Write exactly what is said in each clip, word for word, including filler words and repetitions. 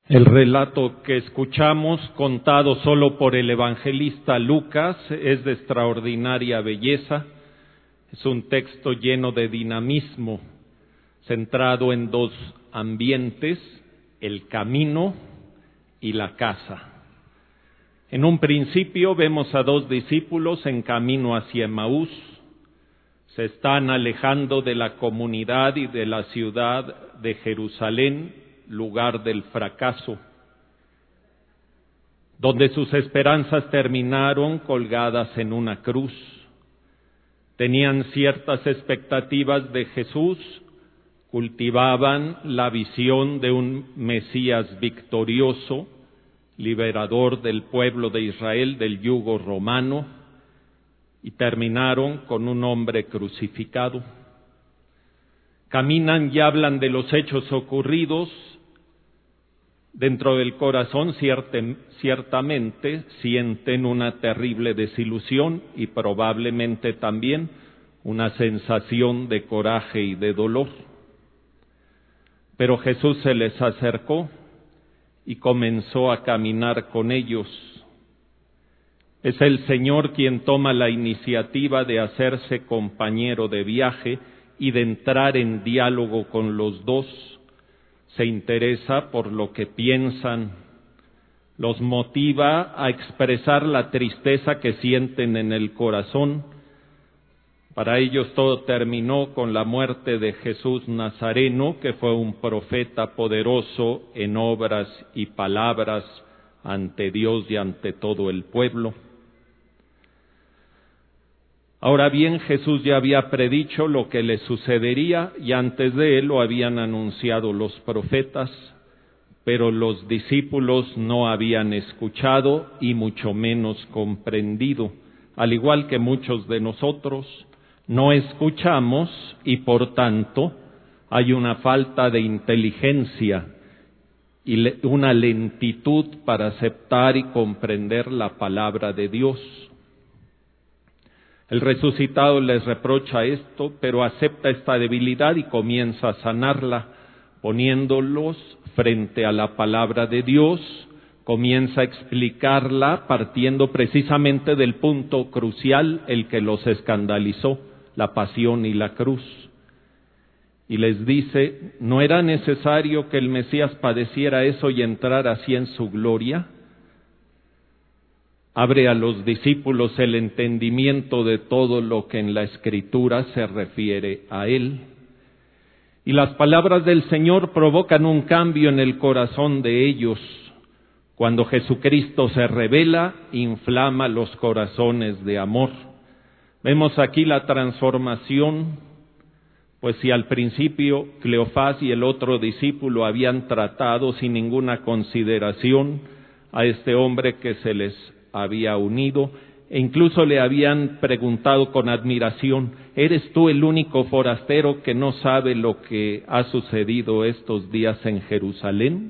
El relato que escuchamos, contado solo por el evangelista Lucas, es de extraordinaria belleza. Es un texto lleno de dinamismo, centrado en dos ambientes, el camino y la casa. En un principio vemos a dos discípulos en camino hacia Emaús. Se están alejando de la comunidad y de la ciudad de Jerusalén, lugar del fracaso, donde sus esperanzas terminaron colgadas en una cruz. Tenían ciertas expectativas de Jesús, cultivaban la visión de un Mesías victorioso, liberador del pueblo de Israel del yugo romano, y terminaron con un hombre crucificado. Caminan y hablan de los hechos ocurridos. Dentro del corazón cierte, ciertamente sienten una terrible desilusión y probablemente también una sensación de coraje y de dolor. Pero Jesús se les acercó y comenzó a caminar con ellos. Es el Señor quien toma la iniciativa de hacerse compañero de viaje y de entrar en diálogo con los dos. Se interesa por lo que piensan, los motiva a expresar la tristeza que sienten en el corazón. Para ellos todo terminó con la muerte de Jesús Nazareno, que fue un profeta poderoso en obras y palabras ante Dios y ante todo el pueblo. Ahora bien, Jesús ya había predicho lo que le sucedería y antes de él lo habían anunciado los profetas, pero los discípulos no habían escuchado y mucho menos comprendido. Al igual que muchos de nosotros, no escuchamos y por tanto hay una falta de inteligencia y una lentitud para aceptar y comprender la palabra de Dios. El resucitado les reprocha esto, pero acepta esta debilidad y comienza a sanarla, poniéndolos frente a la palabra de Dios, comienza a explicarla partiendo precisamente del punto crucial, el que los escandalizó, la pasión y la cruz. Y les dice, ¿no era necesario que el Mesías padeciera eso y entrara así en su gloria? Abre a los discípulos el entendimiento de todo lo que en la Escritura se refiere a Él. Y las palabras del Señor provocan un cambio en el corazón de ellos. Cuando Jesucristo se revela, inflama los corazones de amor. Vemos aquí la transformación, pues si al principio Cleofás y el otro discípulo habían tratado sin ninguna consideración a este hombre que se les había unido, e incluso le habían preguntado con admiración, ¿eres tú el único forastero que no sabe lo que ha sucedido estos días en Jerusalén?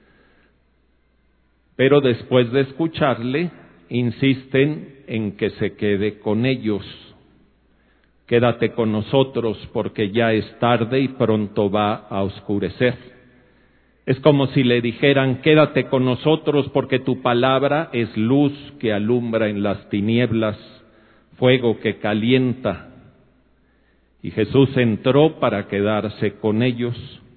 Pero después de escucharle, insisten en que se quede con ellos. Quédate con nosotros porque ya es tarde y pronto va a oscurecer. Es como si le dijeran, quédate con nosotros porque tu palabra es luz que alumbra en las tinieblas, fuego que calienta. Y Jesús entró para quedarse con ellos.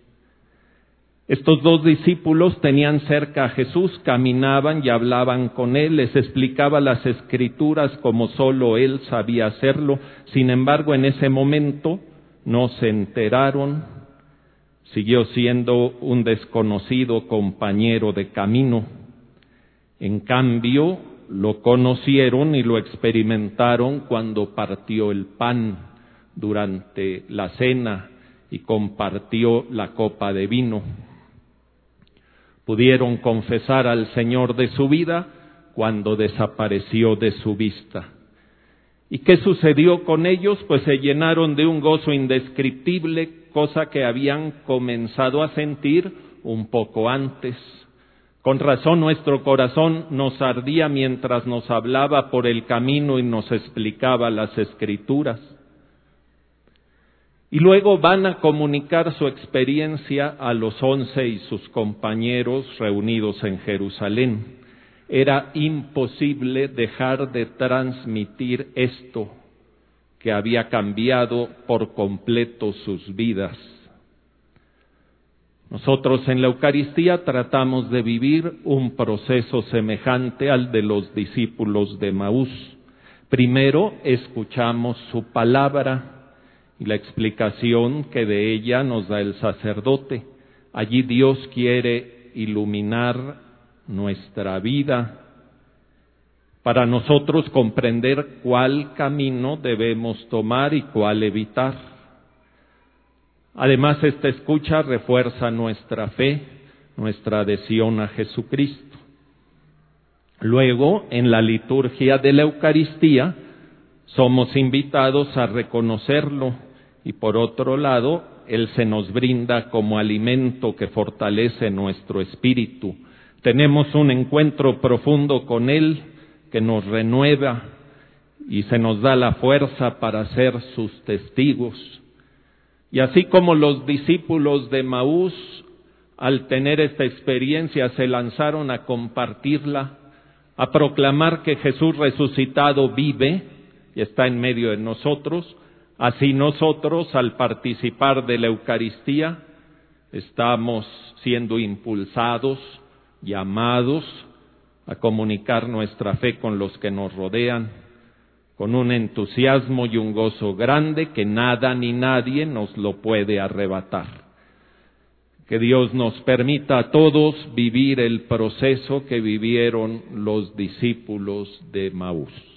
Estos dos discípulos tenían cerca a Jesús, caminaban y hablaban con Él, les explicaba las Escrituras como solo Él sabía hacerlo. Sin embargo, en ese momento no se enteraron. Siguió siendo un desconocido compañero de camino. En cambio, lo conocieron y lo experimentaron cuando partió el pan durante la cena y compartió la copa de vino. Pudieron confesar al Señor de su vida cuando desapareció de su vista. ¿Y qué sucedió con ellos? Pues se llenaron de un gozo indescriptible, cosa que habían comenzado a sentir un poco antes. Con razón nuestro corazón nos ardía mientras nos hablaba por el camino y nos explicaba las Escrituras. Y luego van a comunicar su experiencia a los once y sus compañeros reunidos en Jerusalén. Era imposible dejar de transmitir esto que había cambiado por completo sus vidas. Nosotros en la Eucaristía tratamos de vivir un proceso semejante al de los discípulos de Emaús. Primero escuchamos su palabra y la explicación que de ella nos da el sacerdote. Allí Dios quiere iluminar nuestra vida para nosotros comprender cuál camino debemos tomar y cuál evitar. Además, esta escucha refuerza nuestra fe, nuestra adhesión a Jesucristo. Luego, en la liturgia de la Eucaristía, somos invitados a reconocerlo y por otro lado, Él se nos brinda como alimento que fortalece nuestro espíritu. Tenemos un encuentro profundo con Él que nos renueva y se nos da la fuerza para ser sus testigos. Y así como los discípulos de Emaús, al tener esta experiencia, se lanzaron a compartirla, a proclamar que Jesús resucitado vive y está en medio de nosotros, así nosotros, al participar de la Eucaristía, estamos siendo impulsados, llamados a comunicar nuestra fe con los que nos rodean, con un entusiasmo y un gozo grande que nada ni nadie nos lo puede arrebatar. Que Dios nos permita a todos vivir el proceso que vivieron los discípulos de Emaús.